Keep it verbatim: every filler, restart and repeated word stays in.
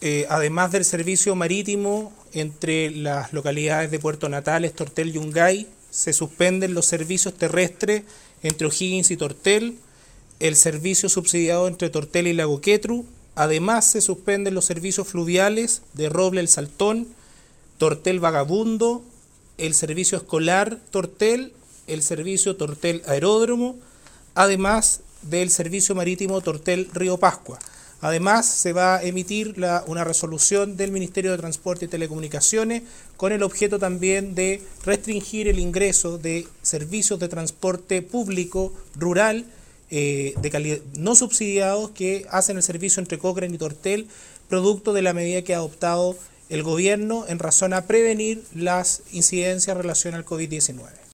eh, además del servicio marítimo entre las localidades de Puerto Natales, Tortel y Yungay, se suspenden los servicios terrestres entre O'Higgins y Tortel, el servicio subsidiado entre Tortel y Lago Quetru. Además se suspenden los servicios fluviales de Roble el Saltón, Tortel Vagabundo, el servicio escolar Tortel, el servicio Tortel Aeródromo, además del servicio marítimo Tortel Río Pascua. Además, se va a emitir la, una resolución del Ministerio de Transporte y Telecomunicaciones con el objeto también de restringir el ingreso de servicios de transporte público rural eh, de calidad, no subsidiados que hacen el servicio entre Cochrane y Tortel, producto de la medida que ha adoptado el gobierno en razón a prevenir las incidencias en relación al COVID diecinueve.